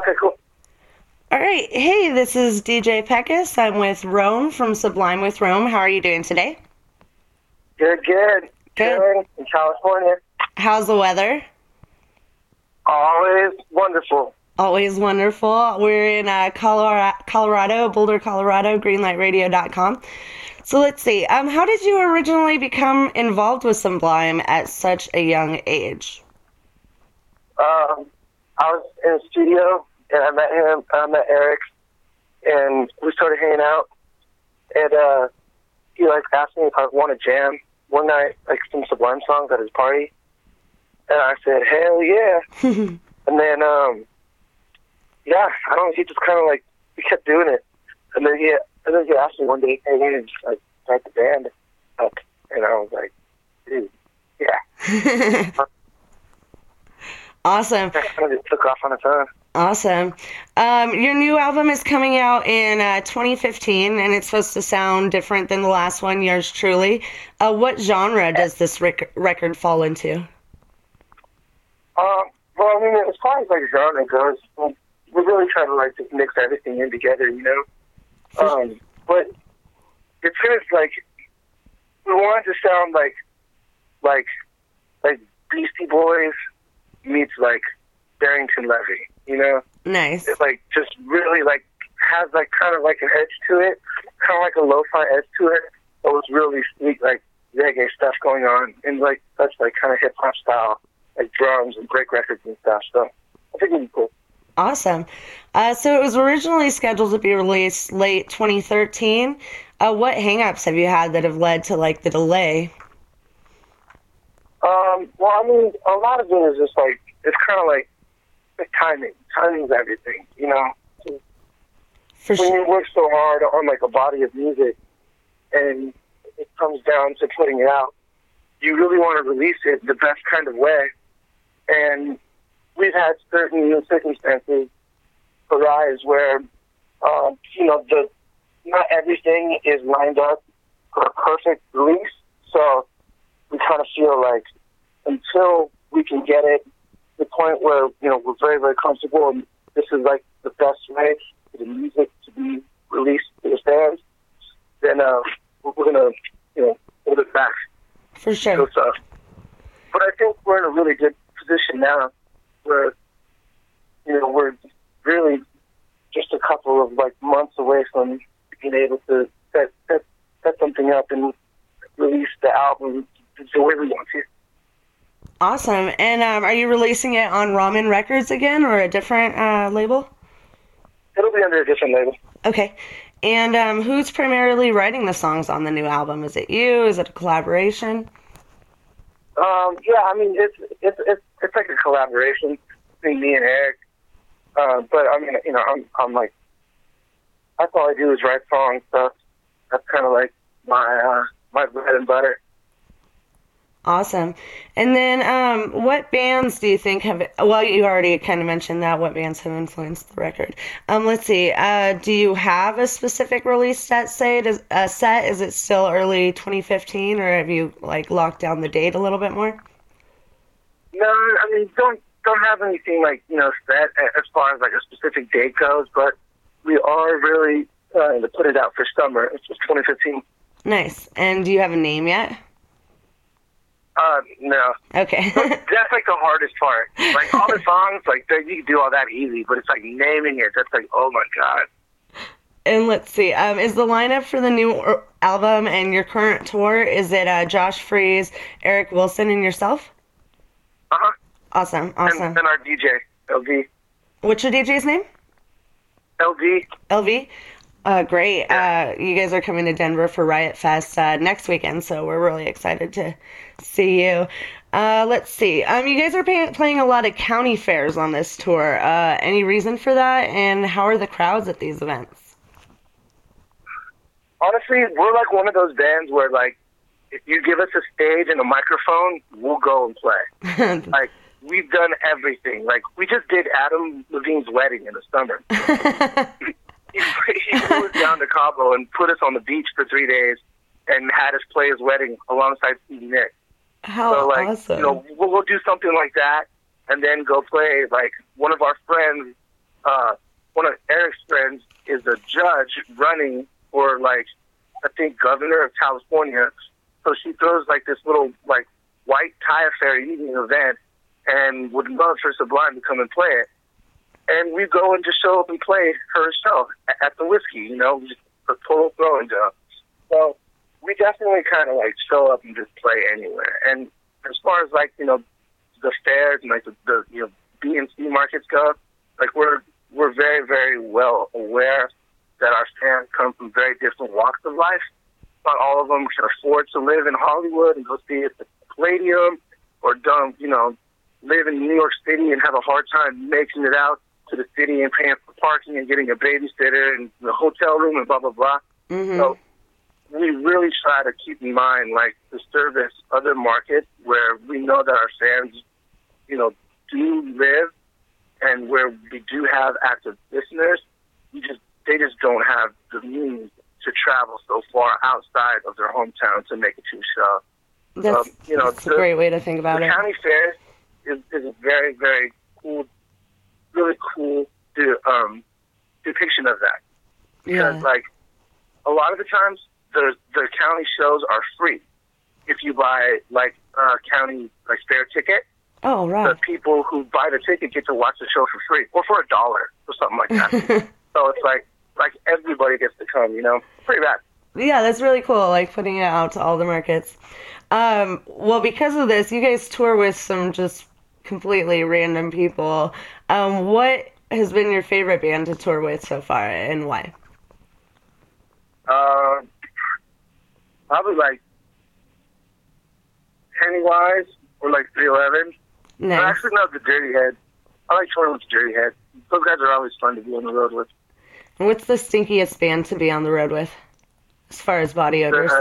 Okay, cool. All right. Hey, this is DJ Peckus. I'm with Rome from Sublime with Rome. How are you doing today? Good, good. Good. Chilling in California. How's the weather? Always wonderful. Always wonderful. We're in Colorado, Boulder, Colorado, greenlightradio.com. So let's see. How did you originally become involved with Sublime at such a young age? I was in the studio and I met Eric, and we started hanging out. And he asked me if I want to jam one night, some Sublime songs at his party. And I said, hell yeah. And then, yeah, I don't know, he just kind of he kept doing it. And then he asked me one day, hey, you just start the band up. And I was like, dude, yeah. Awesome. That kind of just took off on its own. Awesome. Your new album is coming out in 2015, and it's supposed to sound different than the last one, yours truly. What genre does this record fall into? Well, I mean, as far as genre goes, we're really trying to just mix everything in together, you know. But it's kind of we wanted to sound like Beastie Boys meets Barrington Levy, you know. Nice. It just really has kind of an edge to it, kind of like a lo-fi edge to it. But with really sweet reggae stuff going on, and such kind of hip hop style, drums and break records and stuff. So I think it'd be cool. Awesome. So it was originally scheduled to be released late 2013. What hangups have you had that have led to the delay? Well, I mean, a lot of it is just it's kind of the timing. Timing's everything, you know. For when sure. you work so hard on a body of music, and it comes down to putting it out, you really want to release it the best kind of way. And we've had certain circumstances arise where, not everything is lined up for a perfect release. So we kind of feel until we can get it to the point where, we're very, very comfortable and this is the best way for the music to be released to the fans, then we're going to, hold it back. For sure. But I think we're in a really good position now where, we're really just a couple of months away from being able to set something up and release the album the way we want to. Awesome. And are you releasing it on Ramen Records again or a different label? It'll be under a different label. Okay. And who's primarily writing the songs on the new album? Is it you? Is it a collaboration? Yeah, I mean, it's like a collaboration between me and Eric. But I mean, I'm that's all I do is write songs. So that's kind of my bread and butter. Awesome. And then what bands do you think have, well, you already kind of mentioned that, what bands have influenced the record. Let's see, do you have a specific release set, Is it still early 2015, or have you locked down the date a little bit more? No, I mean, don't have anything set as far as a specific date goes, but we are really trying to put it out for summer. It's just 2015. Nice. And do you have a name yet? No. Okay. That's the hardest part. All the songs, you can do all that easy, but it's naming it. That's oh my God. And let's see, is the lineup for the new album and your current tour, is it Josh Freese, Eric Wilson, and yourself? Uh-huh. Awesome. And our DJ, LV. What's your DJ's name? LV. LV? Great. Yeah. You guys are coming to Denver for Riot Fest next weekend, so we're really excited to see you. Let's see. You guys are playing a lot of county fairs on this tour. Any reason for that, and how are the crowds at these events? Honestly, we're one of those bands where, if you give us a stage and a microphone, we'll go and play. We've done everything. We just did Adam Levine's wedding in the summer. He flew us down to Cabo and put us on the beach for 3 days and had us play his wedding alongside Stevie Nicks. How awesome. We'll do something like that and then go play, one of our friends one of Eric's friends is a judge running for, like, I think governor of California. So she throws, like, this little, like, white tie affair evening event and would love for Sublime to come and play it. And we go and just show up and play her show at the Whiskey, you know, just a total throwing job. So we definitely kind of, like, show up and just play anywhere. And as far as, like, you know, the fairs and, like, the you know, B and C markets go, like, we're very, very well aware that our fans come from very different walks of life. Not all of them can afford to live in Hollywood and go see it at the Palladium, or don't, you know, live in New York City and have a hard time making it out to the city and paying for parking and getting a babysitter and the hotel room and blah, blah, blah. Mm-hmm. So we really try to keep in mind, like, to service other markets where we know that our fans, you know, do live and where we do have active listeners. They just don't have the means to travel so far outside of their hometown to make it to a show. That's, you know, that's a great way to think about the it. county fair is a very, very cool, really cool depiction of that. Because, like, a lot of the times, the county shows are free. If you buy, like, a county, like, fair ticket, oh, right. the people who buy the ticket get to watch the show for free, or for $1 or something like that. So it's like everybody gets to come, you know? Pretty bad. Yeah, that's really cool, like, putting it out to all the markets. Well, because of this, you guys tour with some just completely random people. What has been your favorite band to tour with so far, and why? Probably, like, Pennywise or, like, 311. Nice. Actually, no, the Dirty Head. I like touring with the Dirty Head. Those guys are always fun to be on the road with. And what's the stinkiest band to be on the road with, as far as body odors?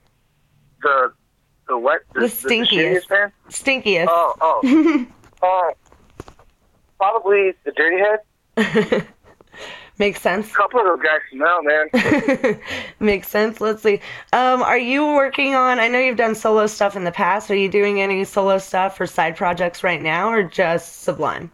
The what? The stinkiest. shittiest band? Stinkiest. Oh. Probably the Dirty Head. Makes sense. A couple of those guys smell, man. Makes sense. Let's see. Are you working on, I know you've done solo stuff in the past. Are you doing any solo stuff or side projects right now, or just Sublime?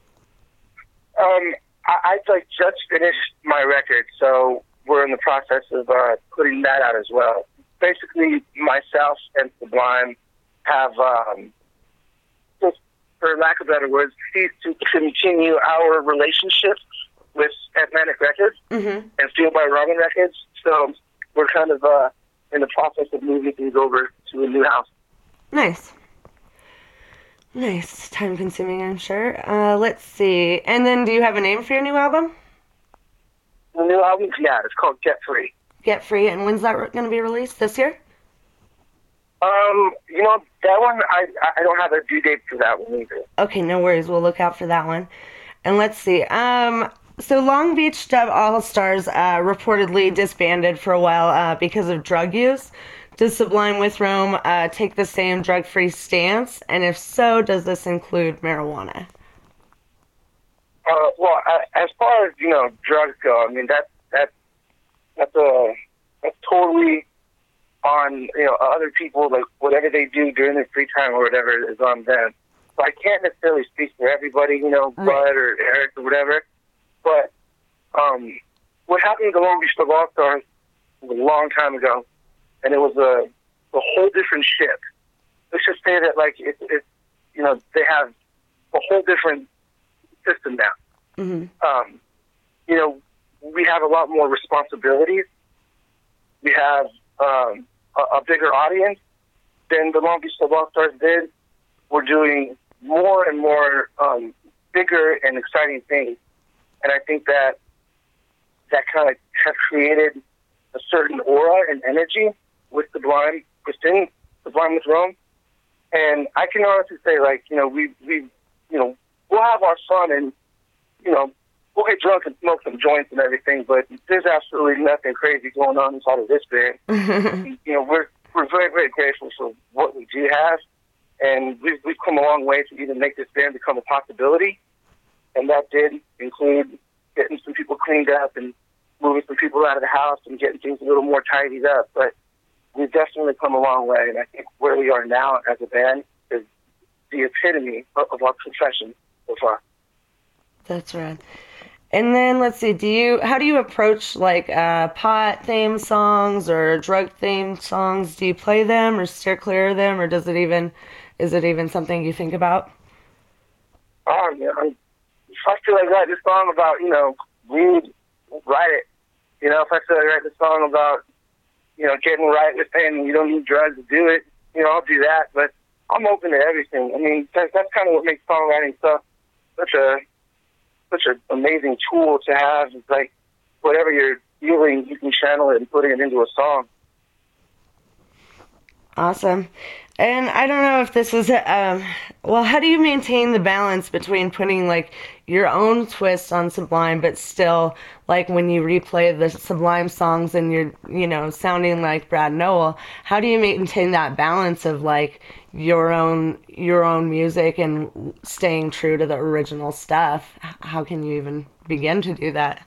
I like just finished my record, so we're in the process of putting that out as well. Basically, myself and Sublime have, just for lack of better words, ceased to continue our relationship with Atlantic Records and Feel by Robin Records. So we're kind of in the process of moving things over to a new house. Nice. Nice. Time consuming, I'm sure. Let's see. And then do you have a name for your new album? The new album? Yeah, it's called Get Free. Get Free. And when's that going to be released? This year? You know, that one, I don't have a due date for that one either. Okay, no worries. We'll look out for that one. And let's see. So Long Beach Dub All-Stars reportedly disbanded for a while because of drug use. Does Sublime with Rome take the same drug-free stance? And if so, does this include marijuana? Well, as far as, you know, drugs go, I mean, that's totally on, you know, other people, like, whatever they do during their free time or whatever is on them. So I can't necessarily speak for everybody, you know, Bud or Eric or whatever. But what happened to the Long Beach Dub All-Stars was a long time ago, and it was a whole different ship. Let's just say that, like, it's you know, they have a whole different system now. Mm-hmm. You know, we have a lot more responsibilities. We have a bigger audience than the Long Beach Dub All-Stars did. We're doing more and more bigger and exciting things. And I think that kind of has created a certain aura and energy with Sublime, within Sublime with Rome. And I can honestly say, like, you know, we you know, we'll have our fun and, you know, we'll get drunk and smoke some joints and everything, but there's absolutely nothing crazy going on inside of this band. You know, we're very, very grateful for what we do have, and we've come a long way to even make this band become a possibility. And that did include getting some people cleaned up and moving some people out of the house and getting things a little more tidied up. But we've definitely come a long way, and I think where we are now as a band is the epitome of our profession so far. That's right. And then let's see, how do you approach like pot themed songs or drug themed songs? Do you play them or steer clear of them, or is it even something you think about? Oh, yeah. If I feel like writing a song about, weed, write it. If I feel like writing a song about, getting right with it and you don't need drugs to do it, I'll do that. But I'm open to everything. I mean, that's kind of what makes songwriting stuff such an amazing tool to have. It's like whatever you're feeling, you can channel it and put it into a song. Awesome. And I don't know if this is, how do you maintain the balance between putting like your own twist on Sublime, but still like when you replay the Sublime songs and you're, sounding like Brad Nowell, how do you maintain that balance of like your own music and staying true to the original stuff? How can you even begin to do that?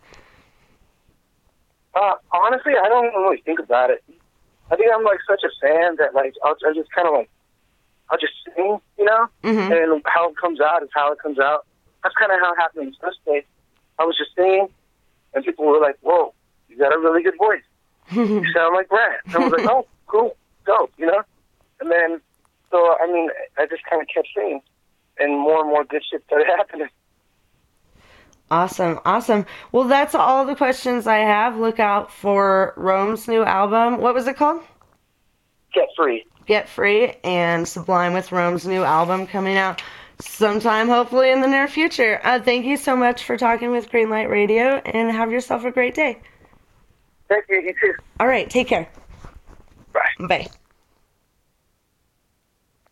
Honestly, I don't really think about it. I think I'm like such a fan that like I'll just kind of like I'll just sing, Mm-hmm. and how it comes out is how it comes out. That's kind of how it happened in the first place. I was just singing, and people were like, "Whoa, you got a really good voice. You sound like Brad." And I was like, "Oh, cool, dope," And then, I just kind of kept singing, and more good shit started happening. Awesome, awesome. Well, that's all the questions I have. Look out for Rome's new album. What was it called? Get Free. Get Free, and Sublime with Rome's new album coming out sometime, hopefully in the near future. Thank you so much for talking with Greenlight Radio, and have yourself a great day. Thank you. You too. All right, take care. Bye. Bye.